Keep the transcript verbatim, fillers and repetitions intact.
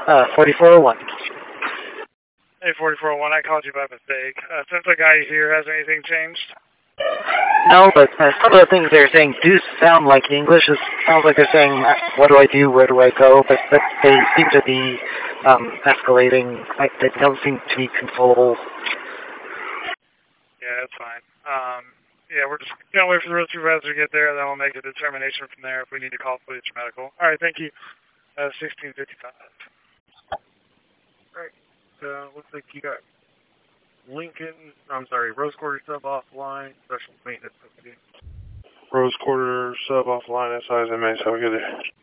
Uh, forty-four oh one. Hey, forty-four oh one, I called you by mistake. Uh, since the guy here, has anything changed? No, but uh, some of the things they're saying do sound like English. It sounds like they're saying, what do I do, where do I go? But, but they seem to be um, escalating. Like, they don't seem to be controllable. Yeah, that's fine. Um, yeah, we're just going to wait for the road supervisor to get there, and then we'll make a determination from there if we need to call police or medical. All right, thank you. Uh, sixteen fifty-five. All right. So, looks like you got Lincoln, I'm sorry, Rose Quarter sub offline, special maintenance. Rose Quarter sub offline, S I S M A, so we get it.